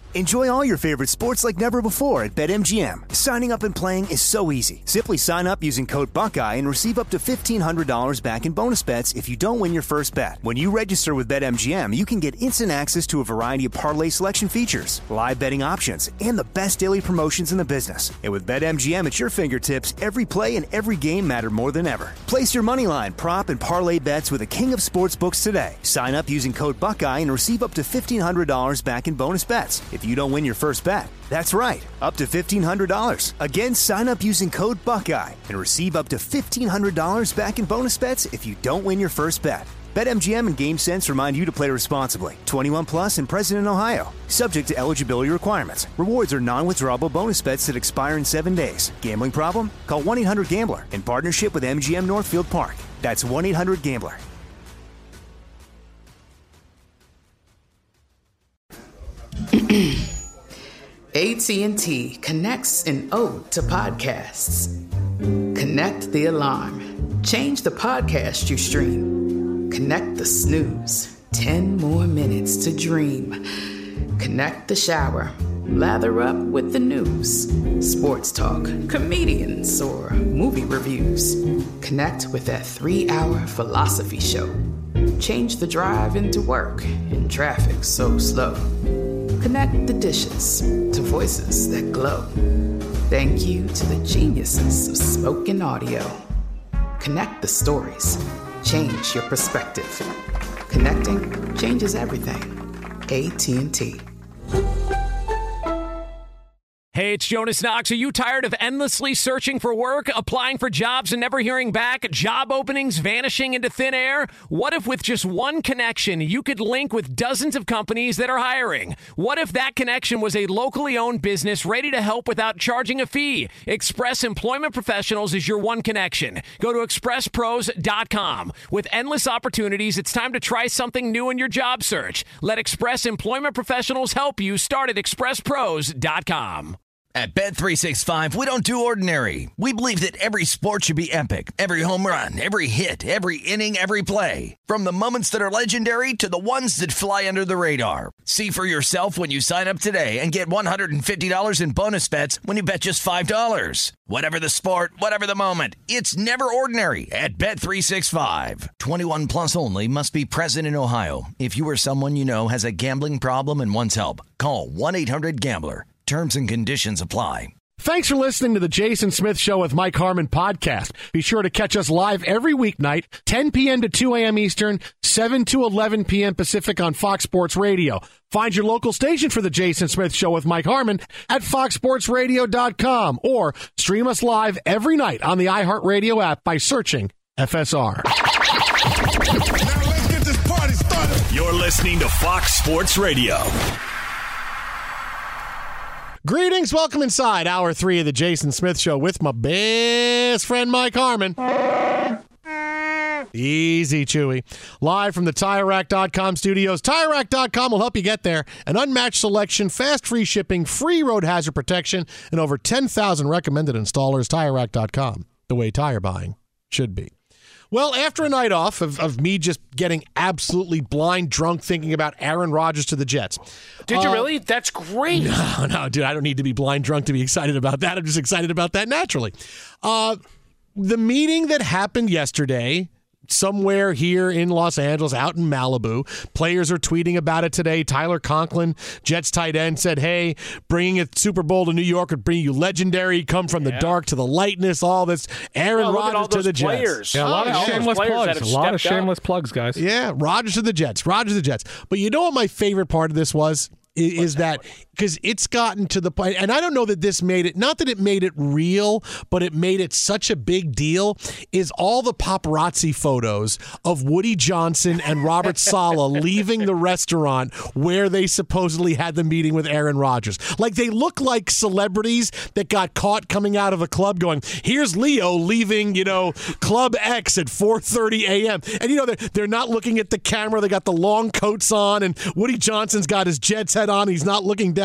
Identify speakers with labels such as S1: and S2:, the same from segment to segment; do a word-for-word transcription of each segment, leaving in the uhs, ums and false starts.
S1: Enjoy all your favorite sports like never before at BetMGM. Signing up and playing is so easy. Simply sign up using code Buckeye and receive up to fifteen hundred dollars back in bonus bets if you don't win your first bet. When you register with BetMGM, you can get instant access to a variety of parlay selection features, live betting options, and the best daily promotions in the business. And with BetMGM at your fingertips, every play and every game matter more than ever. Place your moneyline, prop, and parlay bets with the king of sportsbooks today. Sign up using code Buckeye and receive up to fifteen hundred dollars back in bonus bets if you don't win your first bet. That's right, up to fifteen hundred dollars. Again, sign up using code Buckeye and receive up to fifteen hundred dollars back in bonus bets if you don't win your first bet. BetMGM and GameSense remind you to play responsibly. twenty-one plus and present in Ohio. Subject to eligibility requirements. Rewards are non-withdrawable bonus bets that expire in seven days. Gambling problem? Call one eight hundred gambler in partnership with M G M Northfield Park. That's one eight hundred gambler.
S2: A T and T connects an ode to podcasts. Connect the alarm. Change the podcast you stream. Connect the snooze. Ten more minutes to dream. Connect the shower. Lather up with the news. Sports talk, comedians, or movie reviews. Connect with that three-hour philosophy show. Change the drive into work in traffic so slow. Connect the dishes to voices that glow. Thank you to the geniuses of spoken audio. Connect the stories. Change your perspective. Connecting changes everything. A T and T.
S3: Hey, it's Jonas Knox. Are you tired of endlessly searching for work, applying for jobs and never hearing back, job openings vanishing into thin air? What if with just one connection, you could link with dozens of companies that are hiring? What if that connection was a locally owned business ready to help without charging a fee? Express Employment Professionals is your one connection. Go to express pros dot com. With endless opportunities, it's time to try something new in your job search. Let Express Employment Professionals help you. Start at express pros dot com.
S4: At Bet three sixty-five, we don't do ordinary. We believe that every sport should be epic. Every home run, every hit, every inning, every play. From the moments that are legendary to the ones that fly under the radar. See for yourself when you sign up today and get one hundred fifty dollars in bonus bets when you bet just five dollars. Whatever the sport, whatever the moment, it's never ordinary at Bet three sixty-five. twenty-one plus only. Must be present in Ohio. If you or someone you know has a gambling problem and wants help, call one eight hundred gambler. Terms and conditions apply.
S5: Thanks for listening to the Jason Smith Show with Mike Harmon podcast. Be sure to catch us live every weeknight, ten p.m. to two a.m. Eastern, seven to eleven p.m. Pacific on Fox Sports Radio. Find your local station for the Jason Smith Show with Mike Harmon at fox sports radio dot com or stream us live every night on the iHeartRadio app by searching F S R.
S6: Now let's get this party started.
S7: You're listening to Fox Sports Radio.
S5: Greetings, welcome inside hour three of the Jason Smith Show with my best friend Mike Harmon. Easy, Chewy. Live from the Tire Rack dot com studios. Tire Rack dot com will help you get there. An unmatched selection, fast free shipping, free road hazard protection, and over ten thousand recommended installers. Tire Rack dot com, the way tire buying should be. Well, after a night off of, of me just getting absolutely blind drunk thinking about Aaron Rodgers to the Jets.
S8: Did you
S5: uh,
S8: really? That's great.
S5: No, no, dude, I don't need to be blind drunk to be excited about that. I'm just excited about that naturally. Uh, the meeting that happened yesterday, somewhere here in Los Angeles, out in Malibu. Players are tweeting about it today. Tyler Conklin, Jets tight end, said, hey, bringing a Super Bowl to New York would bring you legendary, come from the yeah. dark to the lightness, all this. Aaron oh, Rodgers to the
S8: players.
S5: Jets.
S9: Yeah, a lot
S8: oh,
S9: of shameless plugs. A lot of shameless
S8: up.
S9: plugs, guys.
S5: Yeah, Rodgers to the Jets. Rodgers to the Jets. But you know what my favorite part of this was? Is that because it's gotten to the point, and I don't know that this made it, not that it made it real, but it made it such a big deal, is all the paparazzi photos of Woody Johnson and Robert Saleh leaving the restaurant where they supposedly had the meeting with Aaron Rodgers. Like, they look like celebrities that got caught coming out of a club going, here's Leo leaving, you know, Club X at four thirty a.m. And, you know, they're, they're not looking at the camera. They got the long coats on, and Woody Johnson's got his Jets head on. He's not looking down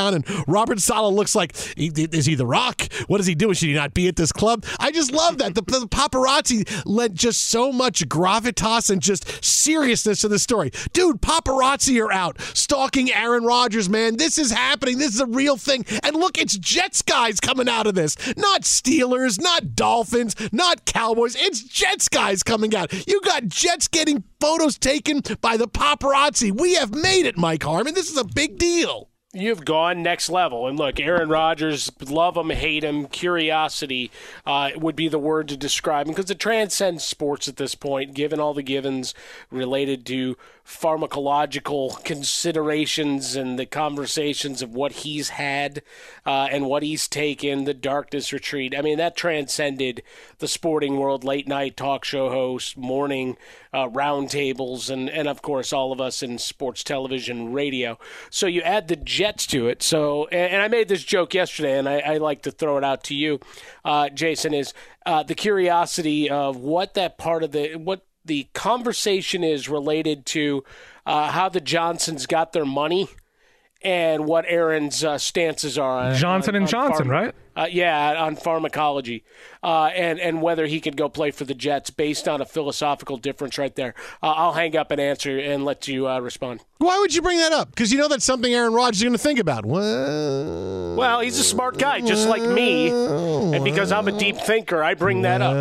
S5: down, and Robert Saleh looks like, is he The Rock? What is he doing? Should he not be at this club? I just love that. The, the paparazzi lent just so much gravitas and just seriousness to the story. Dude, paparazzi are out stalking Aaron Rodgers, man. This is happening. This is a real thing. And look, it's Jets guys coming out of this. Not Steelers, not Dolphins, not Cowboys. It's Jets guys coming out. You got Jets getting photos taken by the paparazzi. We have made it, Mike Harmon. This is a big deal.
S8: You've gone next level. And look, Aaron Rodgers, love him, hate him, curiosity uh, would be the word to describe him because it transcends sports at this point, given all the givens related to pharmacological considerations and the conversations of what he's had uh, and what he's taken, the darkness retreat. I mean, that transcended the sporting world, late night talk show hosts, morning uh, roundtables, and, and of course, all of us in sports television, radio. So you add the Jets to it. So, and, and I made this joke yesterday, and I, I like to throw it out to you, uh, Jason, is uh, the curiosity of what that part of the, what the conversation is related to uh, how the Johnsons got their money and what Aaron's uh, stances are. On,
S9: Johnson
S8: on,
S9: and
S8: on
S9: Johnson,
S8: pharma-
S9: right?
S8: Uh, yeah, on pharmacology, uh, and and whether he could go play for the Jets based on a philosophical difference right there. Uh, I'll hang up and answer and let you uh, respond.
S5: Why would you bring that up? Because you know that's something Aaron Rodgers is going to think about. Well,
S8: well, he's a smart guy, just like me, and because I'm a deep thinker, I bring that up.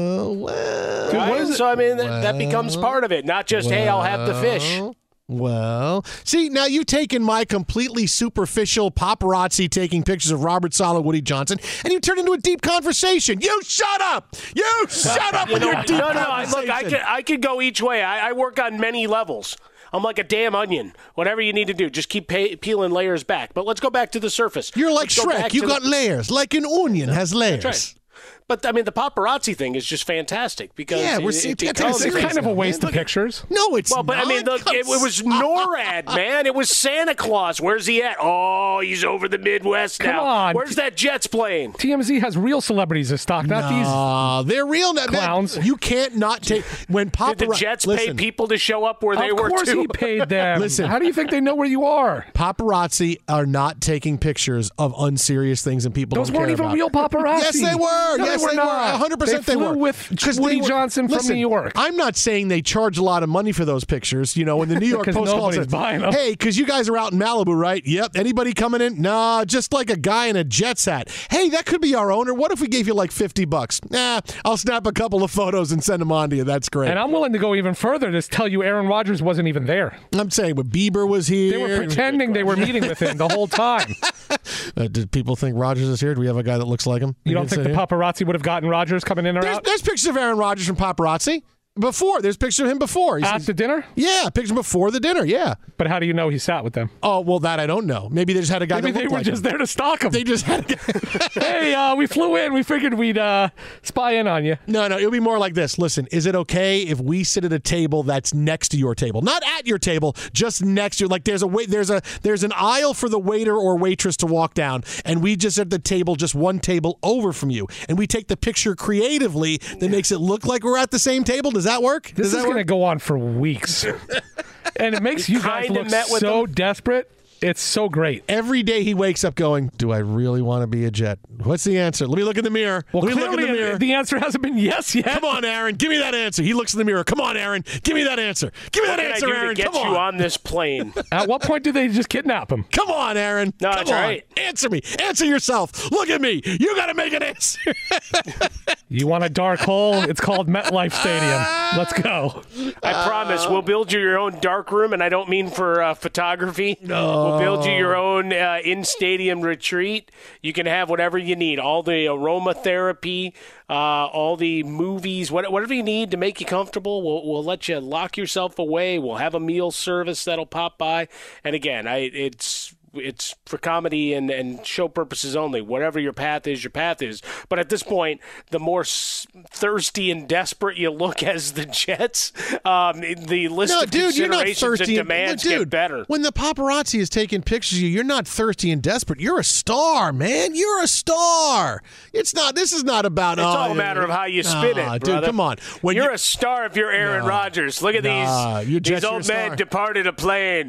S5: Well,
S8: Dude, what is it? So I mean, that,
S5: well,
S8: that becomes part of it, not just well, hey, I'll have the fish.
S5: Well, see, now you've taken my completely superficial paparazzi taking pictures of Robert Saleh, Woody Johnson, and you turned into a deep conversation. You shut up! You shut up
S8: you
S5: with
S8: know,
S5: your deep
S8: no, no,
S5: conversation.
S8: Look, I could, I could go each way. I, I work on many levels. I'm like a damn onion. Whatever you need to do, just keep pay, peeling layers back. But let's go back to the surface.
S5: You're like
S8: let's
S5: Shrek. You got the, layers, like an onion has layers.
S8: That's right. But, I mean, the paparazzi thing is just fantastic because
S5: yeah, we're,
S8: it, it
S5: it's,
S8: becomes...
S9: It's kind of a waste of pictures.
S5: No, it's
S8: well, but
S5: not.
S8: I mean, the, it, it was NORAD, man. It was Santa Claus. Where's he at? Oh, he's over the Midwest
S9: Come
S8: now.
S9: on.
S8: Where's that Jets plane?
S9: T M Z has real celebrities as stock, not
S5: no,
S9: these
S5: they're real
S9: clowns.
S5: Man, you can't not take... When paparazzi...
S8: Did the Jets
S5: listen,
S8: pay people to show up where they
S9: of
S8: were,
S9: course
S8: too?
S9: he paid them.
S5: Listen.
S9: How do you think they know where you are?
S5: Paparazzi are not taking pictures of unserious things and people
S9: Those
S5: don't care
S9: weren't even
S5: about.
S9: real paparazzi.
S5: Yes, they were.
S9: No,
S5: yes,
S9: they were
S5: they
S9: not.
S5: were. one hundred percent they,
S9: they
S5: were.
S9: flew with Woody
S5: they were,
S9: Johnson from
S5: listen,
S9: New York.
S5: I'm not saying they charge a lot of money for those pictures. You know, when the New York Post calls
S9: nobody's
S5: it,
S9: buying them.
S5: hey, because you guys are out in Malibu, right? Yep. Anybody coming in? Nah, just like a guy in a Jets hat. Hey, that could be our owner. What if we gave you like fifty bucks? Nah, I'll snap a couple of photos and send them on to you. That's great.
S9: And I'm willing to go even further to tell you Aaron Rodgers wasn't even there.
S5: I'm saying, but Bieber was here.
S9: They were pretending they were meeting with him the whole time.
S5: Uh, did people think Rodgers is here? Do we have a guy that looks like him?
S9: You don't think the
S5: here?
S9: paparazzi would have gotten Rodgers coming in or
S5: There's,
S9: out?
S5: there's pictures of Aaron Rodgers from paparazzi. Before. There's pictures of him before. He's,
S9: At the dinner?
S5: Yeah, picture before the dinner, yeah.
S9: But how do you know he sat with them?
S5: Oh, well, that I don't know. Maybe they just had a guy
S9: Maybe
S5: that
S9: they
S5: looked
S9: were
S5: like
S9: just
S5: him.
S9: there to stalk him.
S5: They just had a guy.
S9: Hey, uh, we flew in. We figured we'd uh, spy in on you.
S5: No, no, it'll be more like this. Listen, is it okay if we sit at a table that's next to your table? Not at your table, just next to you. Like there's a wait, there's a there's an aisle for the waiter or waitress to walk down, and we just at the table, just one table over from you. And we take the picture creatively that makes it look like we're at the same table. Does that work?
S9: This
S5: Does
S9: is going to go on for weeks. And it makes you guys
S8: Kinda
S9: look
S8: met with
S9: so
S8: them.
S9: desperate. It's so great.
S5: Every day he wakes up going, do I really want to be a Jet? What's the answer? Let me look in the mirror.
S9: Well,
S5: Let me look in
S9: clearly
S5: the mirror.
S9: the answer hasn't been yes yet.
S5: Come on, Aaron. Give me that answer. He looks in the mirror. Come on, Aaron. Give me that answer. Give me
S8: What
S5: that
S8: can
S5: answer,
S8: I do
S5: Aaron.
S8: to get
S5: Come
S8: you
S5: on.
S8: on this plane?
S9: At what point do they just kidnap him?
S5: Come on, Aaron.
S8: No,
S5: Come
S8: that's
S5: on.
S8: right.
S5: Answer me. Answer yourself. Look at me. You got to make an answer.
S9: You want a dark hole? It's called MetLife Stadium. Let's go.
S8: I promise we'll build you your own dark room, and I don't mean for uh, photography. No. We'll build you your own uh, in-stadium retreat. You can have whatever you need, all the aromatherapy, uh, all the movies, what, whatever you need to make you comfortable. We'll, we'll let you lock yourself away. We'll have a meal service that'll pop by. And again, I it's... It's for comedy and, and show purposes only. Whatever your path is, your path is. But at this point, the more s- thirsty and desperate you look as the Jets, um, the list
S5: No,
S8: of
S5: dude, you're not
S8: considerations
S5: thirsty.
S8: and demands
S5: dude,
S8: get better.
S5: When the paparazzi is taking pictures of you, you're not thirsty and desperate. You're a star, man. You're a star. It's not. This is not about.
S8: It's
S5: oh,
S8: all a matter of how you spin
S5: nah,
S8: it,
S5: dude.
S8: brother.
S5: Come on. When
S8: you're
S5: you,
S8: a star if you're Aaron
S5: Nah.
S8: Rodgers. Look at
S5: Nah,
S8: these.
S5: you're
S8: These
S5: Jets,
S8: old
S5: you're a
S8: men
S5: star.
S8: departed a plane.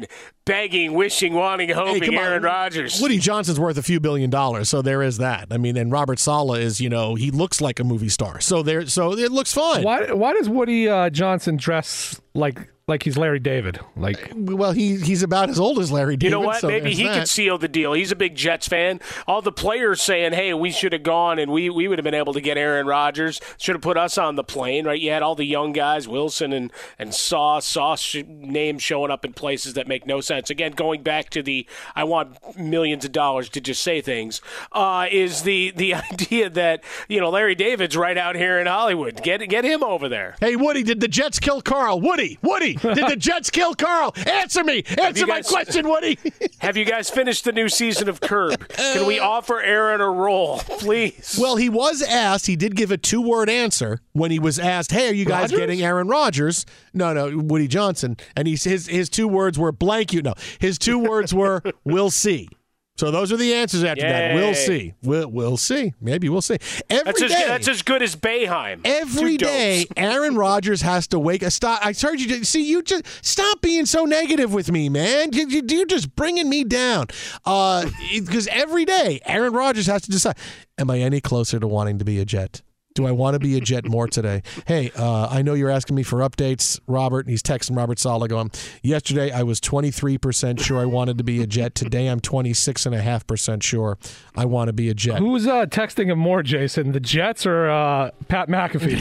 S8: begging, wishing, wanting, hoping
S5: hey,
S8: Aaron Rodgers.
S5: Woody Johnson's worth a few billion dollars, so there is that. I mean, and Robert Saleh is, you know, he looks like a movie star, so there, so it looks fine.
S9: Why? Why does Woody uh, Johnson dress like like he's Larry David? Like,
S5: well, he he's about as old as Larry David.
S8: You know what?
S5: So
S8: Maybe he
S5: that.
S8: could seal the deal. He's a big Jets fan. All the players saying, "Hey, we should have gone, and we, we would have been able to get Aaron Rodgers. Should have put us on the plane, right?" You had all the young guys, Wilson and and Sauce, Sauce sh- names showing up in places that make no sense. Again, going back to the I want millions of dollars to just say things, uh, is the the idea that you know Larry David's right out here in Hollywood. Get get him over there.
S5: Hey, Woody, did the Jets kill Carl? Woody, Woody, did the Jets kill Carl? Answer me. Answer my
S8: guys,
S5: question, Woody.
S8: Have you guys finished the new season of Curb? Can we offer Aaron a role, please?
S5: Well, he was asked. He did give a two-word answer when he was asked, "Hey, are you guys
S9: Rodgers?
S5: getting Aaron Rodgers?" No, no, Woody Johnson. And he, his his two words were blank. You know, his two words were "We'll see." So those are the answers after
S8: Yay.
S5: that. We'll see. We'll, we'll see. Maybe we'll see. Every
S8: that's as,
S5: day,
S8: that's as good as Boeheim.
S5: Every
S8: Two
S5: day,
S8: dopes.
S5: Aaron Rodgers has to wake. Stop! I heard you. See, you just stop being so negative with me, man. You, you, you're just bringing me down. Because uh, every day, Aaron Rodgers has to decide: am I any closer to wanting to be a Jet? Do I want to be a Jet more today? Hey, uh, I know you're asking me for updates, Robert. And he's texting Robert Saleh going, yesterday I was twenty-three percent sure I wanted to be a Jet. Today I'm twenty-six point five percent sure I want to be a Jet.
S9: Who's uh, texting him more, Jason? The Jets or uh, Pat McAfee?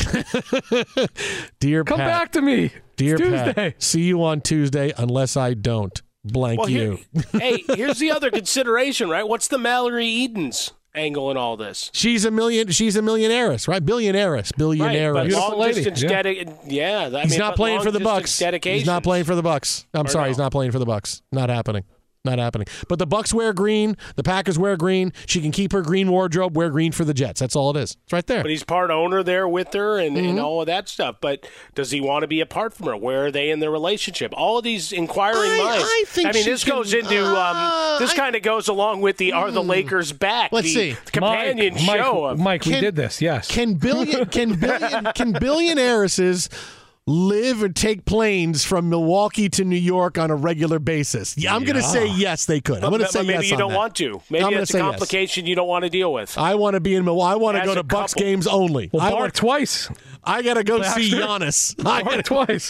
S5: Dear
S9: Come
S5: Pat,
S9: back to me.
S5: Dear
S9: It's Tuesday.
S5: Pat, see you on Tuesday unless I don't. Blank
S8: Well,
S5: you.
S8: here- hey, here's the other consideration, right? What's the Mallory Edens angle in all this?
S5: She's a million. She's a millionaires, right? Billionaires, billionaires.
S8: Right, but
S9: Beautiful
S8: long
S9: lady,
S8: distance
S9: yeah.
S8: dedi- yeah. I
S5: he's
S8: mean,
S5: not
S8: but
S5: playing for the
S8: long-distance
S5: Bucks.
S8: dedication.
S5: He's not playing for the Bucks. I'm
S8: Or
S5: sorry,
S8: no?
S5: he's not playing for the Bucks. Not happening. Not happening. But the Bucks wear green. The Packers wear green. She can keep her green wardrobe. Wear green for the Jets. That's all it is. It's right there.
S8: But he's part owner there with her and,
S5: Mm-hmm.
S8: and all of that stuff. But does he want to be apart from her? Where are they in their relationship? All of these inquiring
S5: I-
S8: minds.
S5: I think
S8: mean,
S5: she
S8: this
S5: can-
S8: goes into
S5: uh,
S8: um, this
S5: I-
S8: kind of goes along with the Are the Lakers Back?
S5: Let's
S8: the
S5: see.
S8: companion
S9: Mike,
S8: show.
S9: Mike,
S8: of,
S9: Mike we
S5: Can-
S9: did this, yes.
S5: Can billion can billion can billionairesses live and take planes from Milwaukee to New York on a regular basis? Yeah, I'm going to say yes, they could. I'm going to
S8: but
S5: say
S8: maybe
S5: yes.
S8: you
S5: on
S8: don't
S5: that.
S8: want to. Maybe
S5: I'm gonna
S8: that's
S5: say
S8: a
S5: yes.
S8: complication you don't want to deal with.
S5: I want to be in Milwaukee. I want to
S8: As
S5: go
S8: a
S5: to Bucks
S8: couple.
S5: games only.
S9: well,
S5: I
S9: bark
S5: want,
S9: twice.
S5: I got to go see
S9: Baxter.
S5: Giannis. I
S9: Bark
S5: gotta,
S9: twice.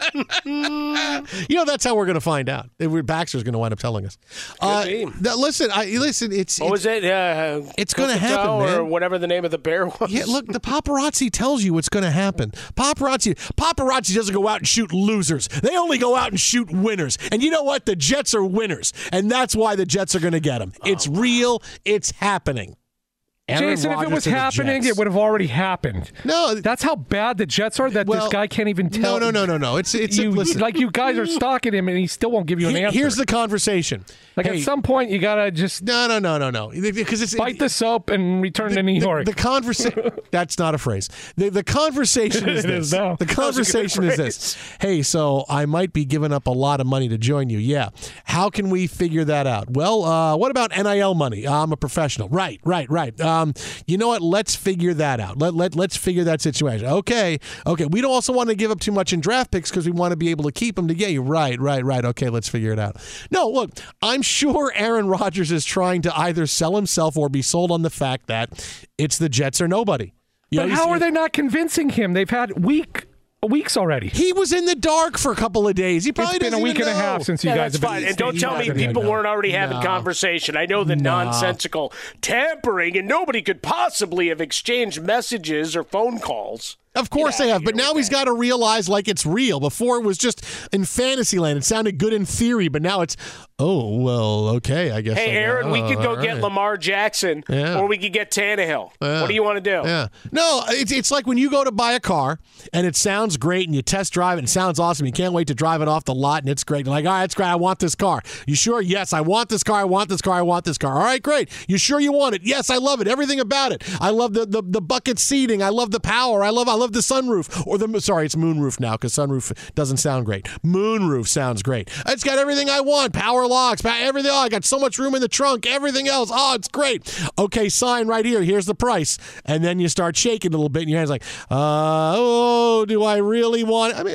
S5: you know, that's how we're going to find out. Baxter's going to wind up telling us. Uh,
S8: be.
S5: th- listen, I, listen. It's
S8: What
S5: it's,
S8: was it? Uh,
S5: it's gonna
S8: Cookie
S5: happen,
S8: Dough or
S5: man.
S8: whatever the name of the bear was.
S5: Yeah, look, the paparazzi tells you what's going to happen. Paparazzi, paparazzi doesn't go out and shoot losers. They only go out and shoot winners. And you know what? The Jets are winners, and that's why the Jets are going to get them. It's real. It's happening. Aaron
S9: Jason, if it
S5: Rodgers
S9: was
S5: to the
S9: happening,
S5: Jets.
S9: it would have already happened.
S5: No,
S9: That's how bad the Jets are that
S5: Well,
S9: this guy can't even tell.
S5: no, no, no, no, no. It's it's
S9: You,
S5: listen.
S9: like you guys are stalking him and he still won't give you an
S5: Here-
S9: answer.
S5: here's the conversation.
S9: like
S5: Hey,
S9: at some point you gotta just
S5: no, no, no, no, no. Because it's
S9: bite the soap and return to New
S5: the,
S9: York.
S5: The conversation. That's not a phrase. The, the conversation is
S9: It
S5: this.
S9: is now.
S5: The conversation is this. Hey, so I might be giving up a lot of money to join you. Yeah. How can we figure that out? Well, uh, what about N I L money? I'm a professional. Right, right, right. Um, you know what? Let's figure that out. Let, let, let's figure that situation. Okay. Okay. We don't also want to give up too much in draft picks because we want to be able to keep them to get you. Right, right, right. Okay, let's figure it out. No, look, I'm sure Aaron Rodgers is trying to either sell himself or be sold on the fact that it's the Jets or nobody. You
S9: but
S5: know,
S9: how
S5: he's-
S9: are they not convincing him? They've had week weeks already.
S5: He was in the dark for a couple of days. He probably
S9: It's been a
S5: doesn't
S9: week
S5: even
S9: and a half
S5: know.
S9: since you
S8: Yeah,
S9: guys
S8: that's
S9: have been.
S8: fine. And don't tell me
S9: Yeah,
S8: people
S9: no.
S8: weren't already having
S5: No.
S8: conversation. I know the nonsensical tampering, and nobody could possibly have exchanged messages or phone calls.
S5: Of course
S8: Get
S5: they
S8: out
S5: have,
S8: of
S5: but
S8: here
S5: now
S8: with
S5: he's
S8: that.
S5: got to realize like it's real. Before it was just in fantasy land. It sounded good in theory, but now it's, oh, well, okay, I guess.
S8: Hey,
S5: I
S8: Aaron, we
S5: oh,
S8: could go
S5: all
S8: get
S5: right.
S8: Lamar Jackson,
S5: Yeah.
S8: or we could get Tannehill.
S5: Yeah.
S8: What do you want to do?
S5: Yeah. No, it's, it's like when you go to buy a car and it sounds great and you test drive it and it sounds awesome. You can't wait to drive it off the lot and it's great. You're like, all right, it's great. I want this car. You sure? Yes, I want this car. I want this car. I want this car. All right, great. You sure you want it? Yes, I love it. Everything about it. I love the, the, the bucket seating. I love the power. I love I love the sunroof. Or the sorry, it's moonroof now because sunroof doesn't sound great. Moonroof sounds great. It's got everything I want. Power locks, power, everything. Oh, I got so much room in the trunk. Everything else. Oh, it's great. Okay, sign right here. Here's the price. And then you start shaking a little bit, and your hand's like, uh, oh, do I really want it? I mean,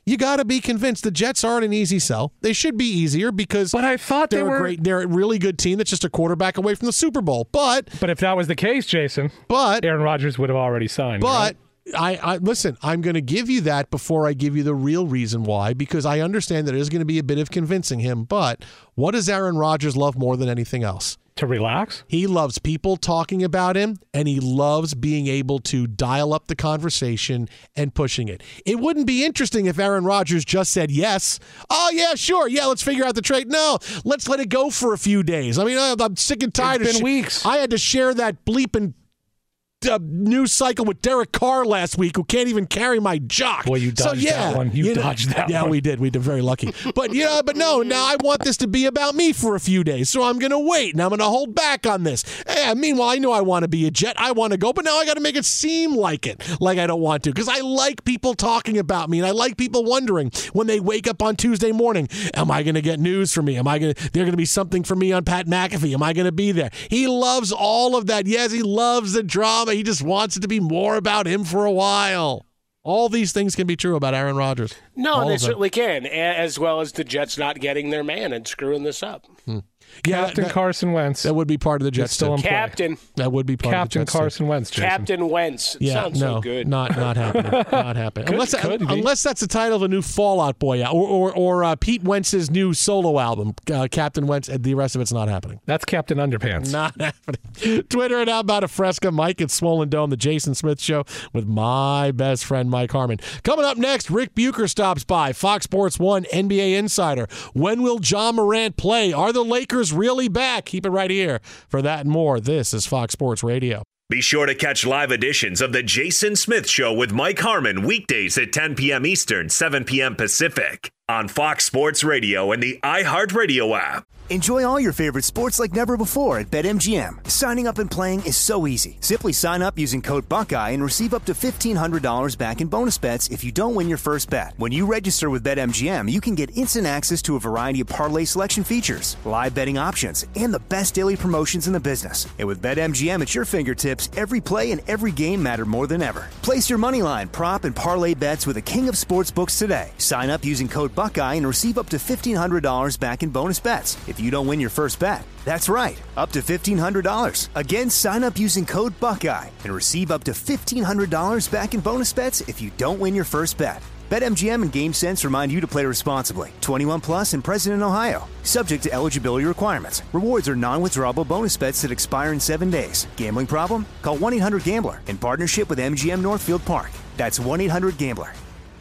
S5: you got to be convinced. The Jets aren't an easy sell. They should be easier because
S9: but I thought
S5: they're
S9: they were
S5: a great, they're a really good team that's just a quarterback away from the Super Bowl. But
S9: but if that was the case, Jason,
S5: but
S9: Aaron Rodgers would have already signed.
S5: But
S9: right?
S5: I, I listen, I'm going to give you that before I give you the real reason why, because I understand that there's going to be a bit of convincing him. But what does Aaron Rodgers love more than anything else?
S9: To relax?
S5: He loves people talking about him, and he loves being able to dial up the conversation and pushing it. It wouldn't be interesting if Aaron Rodgers just said yes. Oh, yeah, sure. Yeah, let's figure out the trade. No, let's let it go for a few days. I mean, I'm sick and tired
S9: it's
S5: of
S9: been sh- weeks.
S5: I had to share that bleeping Uh, news cycle with Derek Carr last week, who can't even carry my jock.
S9: Well, you dodged
S5: so, yeah,
S9: that one. You,
S5: you know,
S9: dodged that
S5: yeah,
S9: one.
S5: we did. We did. Very lucky. But you know, but no. Now I want this to be about me for a few days, so I'm going to wait and I'm going to hold back on this. Eh, meanwhile, I know I want to be a Jet. I want to go, but now I got to make it seem like it, like I don't want to, because I like people talking about me, and I like people wondering when they wake up on Tuesday morning, am I going to get news for me? Am I going to? There going to be something for me on Pat McAfee? Am I going to be there? He loves all of that. Yes, he loves the drama. He just wants it to be more about him for a while. All these things can be true about Aaron Rodgers.
S8: No,
S5: All
S8: they
S5: of them.
S8: certainly can, as well as the Jets not getting their man and screwing this up.
S5: Hmm. Yeah,
S9: Captain
S5: that,
S9: Carson Wentz.
S5: That would be part of the Jets.
S9: Still in play.
S8: Captain.
S5: That would be part
S9: Captain
S5: of the Jets.
S9: Carson Wentz. Jason.
S8: Captain Wentz. It
S5: yeah,
S8: sounds
S5: no,
S8: so good.
S5: not not happening. Not happening.
S9: Could-
S5: unless
S9: could be.
S5: unless that's the title of a new Fallout Boy or or, or uh, Pete Wentz's new solo album, uh, Captain Wentz. The rest of it's not happening.
S9: That's Captain Underpants.
S5: Not happening. Twitter and How About a Fresca, Mike at Swollen Dome, the Jason Smith Show with my best friend Mike Harmon. Coming up next, Rick Bucher stops by, Fox Sports one N B A insider. When will John Morant play? Are the Lakers really back? Keep it right here for that and more. This is Fox Sports Radio.
S7: Be sure to catch live editions of The Jason Smith Show with Mike Harmon weekdays at ten p.m. Eastern, seven p.m. Pacific on Fox Sports Radio and the iHeartRadio app.
S1: Enjoy all your favorite sports like never before at BetMGM. Signing up and playing is so easy. Simply sign up using code Buckeye and receive up to fifteen hundred dollars back in bonus bets if you don't win your first bet. When you register with BetMGM, you can get instant access to a variety of parlay selection features, live betting options, and the best daily promotions in the business. And with BetMGM at your fingertips, every play and every game matter more than ever. Place your moneyline, prop, and parlay bets with the king of sportsbooks today. Sign up using code Buckeye and receive up to fifteen hundred dollars back in bonus bets if you don't win your first bet. That's right, up to fifteen hundred dollars. Again, sign up using code Buckeye and receive up to fifteen hundred dollars back in bonus bets if you don't win your first bet. BetMGM and GameSense remind you to play responsibly. twenty-one plus and present in Ohio. Subject to eligibility requirements. Rewards are non-withdrawable bonus bets that expire in seven days. Gambling problem? Call one eight hundred gambler in partnership with M G M Northfield Park. That's one eight hundred gambler.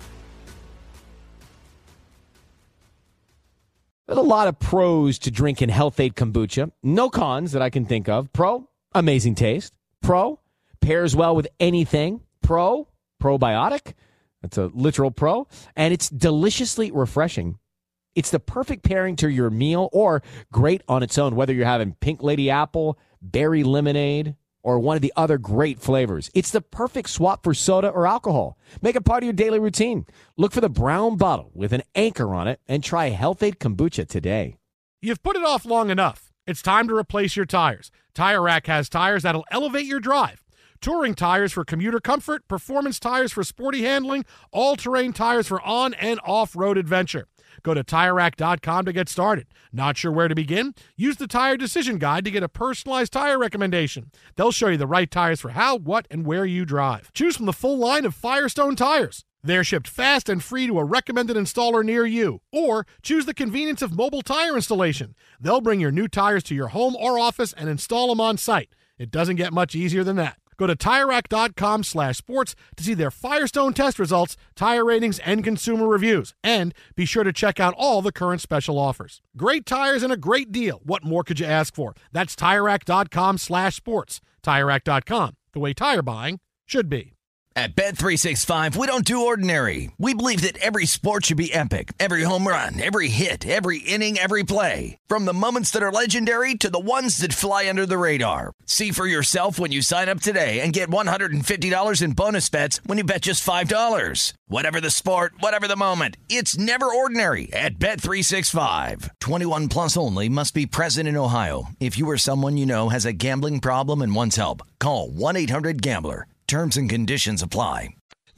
S10: There's a lot of pros to drinking Health-Ade kombucha. No cons that I can think of. Pro, amazing taste. Pro, pairs well with anything. Pro, probiotic. That's a literal pro. And it's deliciously refreshing. It's the perfect pairing to your meal or great on its own, whether you're having pink lady apple, berry lemonade, or one of the other great flavors. It's the perfect swap for soda or alcohol. Make it part of your daily routine. Look for the brown bottle with an anchor on it and try Health-Ade kombucha today.
S5: You've put it off long enough. It's time to replace your tires. Tire Rack has tires that'll elevate your drive. Touring tires for commuter comfort, performance tires for sporty handling, all-terrain tires for on- and off-road adventure. Go to Tire Rack dot com to get started. Not sure where to begin? Use the Tire Decision Guide to get a personalized tire recommendation. They'll show you the right tires for how, what, and where you drive. Choose from the full line of Firestone tires. They're shipped fast and free to a recommended installer near you. Or choose the convenience of mobile tire installation. They'll bring your new tires to your home or office and install them on site. It doesn't get much easier than that. Go to Tire Rack dot com slash sports to see their Firestone test results, tire ratings, and consumer reviews. And be sure to check out all the current special offers. Great tires and a great deal. What more could you ask for? That's Tire Rack dot com slash sports. Tire Rack dot com, the way tire buying should be.
S4: At Bet three sixty-five, we don't do ordinary. We believe that every sport should be epic. Every home run, every hit, every inning, every play. From the moments that are legendary to the ones that fly under the radar. See for yourself when you sign up today and get one hundred fifty dollars in bonus bets when you bet just five dollars. Whatever the sport, whatever the moment, it's never ordinary at Bet three sixty-five. twenty-one plus only. Must be present in Ohio. If you or someone you know has a gambling problem and wants help, call one eight hundred gambler. Terms and conditions apply.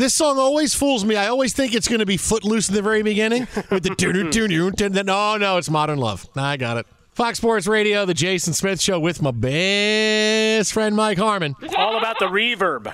S5: This song always fools me. I always think it's going to be Footloose in the very beginning with the doo doo doo doo. Then oh no, it's Modern Love. I got it. Fox Sports Radio, the Jason Smith Show with my best friend Mike Harmon.
S8: All about the reverb.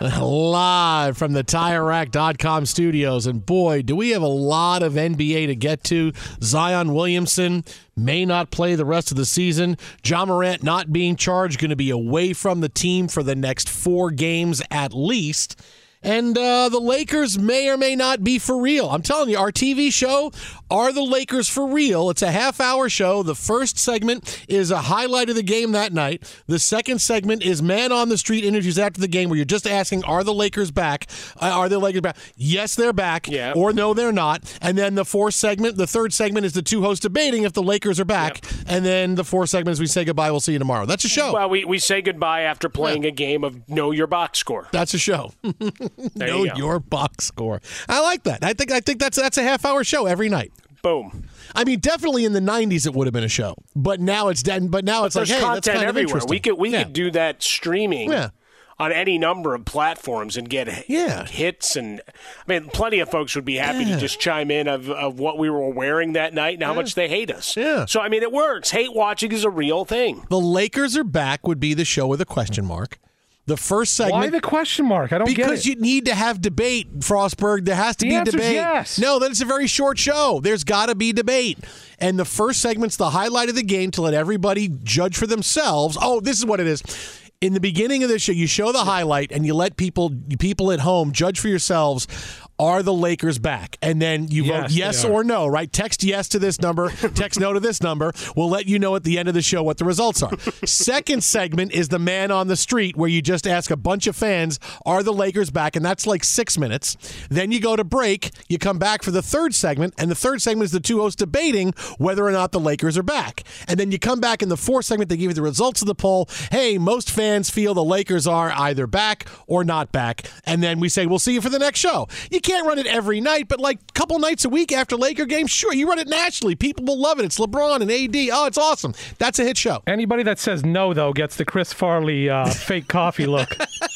S5: Live from the Tire Rack dot com studios. And boy, do we have a lot of N B A to get to. Zion Williamson may not play the rest of the season. Ja Morant not being charged, going to be away from the team for the next four games at least. And uh, the Lakers may or may not be for real. I'm telling you, our T V show, Are the Lakers for Real? It's a half-hour show. The first segment is a highlight of the game that night. The second segment is man on the street interviews after the game where you're just asking, are the Lakers back? Uh, are the Lakers back? Yes, they're back.
S8: Yep.
S5: Or no, they're not. And then the fourth segment, the third segment is the two hosts debating if the Lakers are back. Yep. And then the fourth segment is we say goodbye, we'll see you tomorrow. That's a show.
S8: Well, we, we say goodbye after playing yeah. a game of Know Your Box Score.
S5: That's a show. Know
S8: you
S5: your box score. I like that. I think I think that's that's a half hour show every night.
S8: Boom.
S5: I mean, definitely in the nineties it would have been a show, but now it's dead. But now
S8: but
S5: it's like, hey,
S8: content
S5: that's kind
S8: everywhere.
S5: of interesting.
S8: We could we
S5: yeah.
S8: could do that streaming.
S5: Yeah.
S8: On any number of platforms and get
S5: yeah.
S8: hits. And I mean, plenty of folks would be happy
S5: yeah.
S8: to just chime in of, of what we were wearing that night and how
S5: yeah.
S8: much they hate us.
S5: Yeah.
S8: So, I mean, it works. Hate watching is a real thing.
S5: The Lakers are back would be the show with a question mark. The first segment.
S9: Why the question mark? I don't get it.
S5: Because you need to have debate, Frostberg. There has to
S9: the
S5: be
S9: answer's
S5: debate.
S9: Yes.
S5: No, then it's a very short show. There's got to be debate. And the first segment's the highlight of the game to let everybody judge for themselves. Oh, this is what it is. In the beginning of the show, you show the highlight and you let people people at home judge for yourselves. Are the Lakers back? And then you
S9: yes,
S5: vote yes or no, right? Text yes to this number, text no to this number. We'll let you know at the end of the show what the results are. Second segment is the man on the street where you just ask a bunch of fans, are the Lakers back? And that's like six minutes. Then you go to break. You come back for the third segment, and the third segment is the two hosts debating whether or not the Lakers are back. And then you come back in the fourth segment, they give you the results of the poll. Hey, most fans feel the Lakers are either back or not back. And then we say, we'll see you for the next show. You can't run it every night, but like a couple nights a week after Laker games, sure, you run it nationally. People will love it. It's LeBron and A D. Oh, it's awesome. That's a hit show.
S9: Anybody that says no, though, gets the Chris Farley uh, fake coffee look.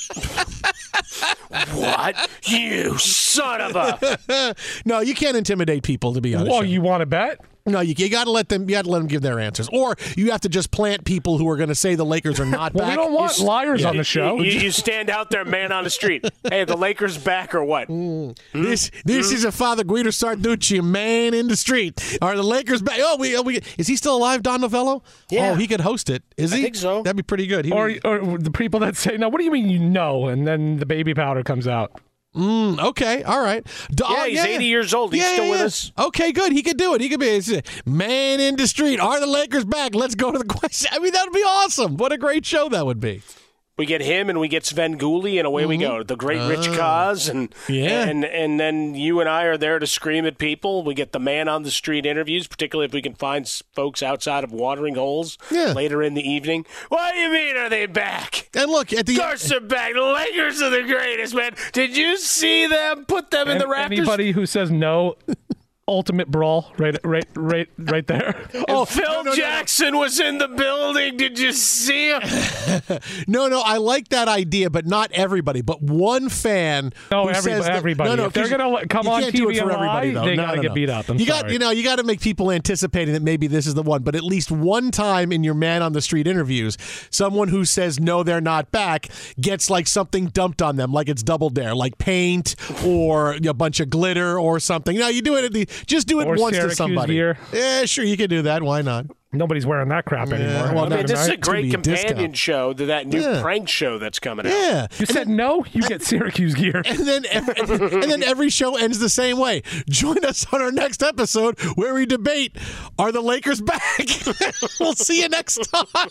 S8: What? You son of a...
S5: No, you can't intimidate people, to be honest.
S9: Well, you want to bet?
S5: No, you, you got to let them. You got to let them give their answers, or you have to just plant people who are going to say the Lakers are not
S9: well,
S5: back.
S9: We don't want
S5: you,
S9: liars
S5: yeah.
S9: on the show.
S8: You, you stand out there, man on the street. Hey, the Lakers back or what?
S5: Mm. Mm. This this mm. is a Father Guido Sarducci, man in the street. Are the Lakers back? Oh, we, we is he still alive, Don Novello?
S8: Yeah,
S5: oh, he could host it. Is he?
S8: I think so.
S5: That'd be pretty good. He
S9: or,
S5: would...
S9: or the people that say no. What do you mean you know? And then the baby powder comes out.
S5: Mm, okay, all right.
S8: Do- yeah, he's yeah, eighty years old. He's
S5: yeah,
S8: still
S5: yeah,
S8: with
S5: yeah.
S8: us.
S5: Okay, good. He could do it. He could be man in the street. Are the Lakers back? Let's go to the question. I mean, that would be awesome. What a great show that would be.
S8: We get him and we get Sven Gulli and away mm-hmm. we go. The great Rich uh, Kaz and,
S5: yeah.
S8: and and then you and I are there to scream at people. We get the man on the street interviews, particularly if we can find folks outside of watering holes
S5: yeah.
S8: later in the evening. What do you mean are they back?
S5: And look, at the
S8: Of course they're back. The Lakers are the greatest, man. Did you see them put them in
S9: and
S8: the Raptors?
S9: Anybody who says no... Ultimate brawl, right, right, right, right there.
S8: Oh, Phil no, no, Jackson no. was in the building. Did you see him?
S5: no, no, I like that idea, but not everybody. But one fan.
S9: No,
S5: who
S9: everybody.
S5: Says that,
S9: everybody.
S5: No, no,
S9: if they're gonna come on T V and lie,
S5: though.
S9: they
S5: no,
S9: gotta
S5: no,
S9: get
S5: no.
S9: beat up. I'm
S5: you
S9: sorry.
S5: got, you know, you got to make people anticipating that maybe this is the one. But at least one time in your man on the street interviews, someone who says no, they're not back gets like something dumped on them, like it's Double Dare, like paint or a bunch of glitter or something. You know, you do it at the just do it
S9: or
S5: once.
S9: Syracuse
S5: to somebody.
S9: Gear.
S5: Yeah, sure, you can do that. Why not?
S9: Nobody's wearing that crap
S5: yeah,
S9: anymore.
S5: Well,
S8: I mean, this is a great companion
S5: discount.
S8: show to that new
S5: yeah.
S8: prank show that's coming out.
S5: Yeah.
S9: You said
S5: then,
S9: no, you get Syracuse gear.
S5: And then, every, and then every show ends the same way. Join us on our next episode where we debate, are the Lakers back? We'll see you next time.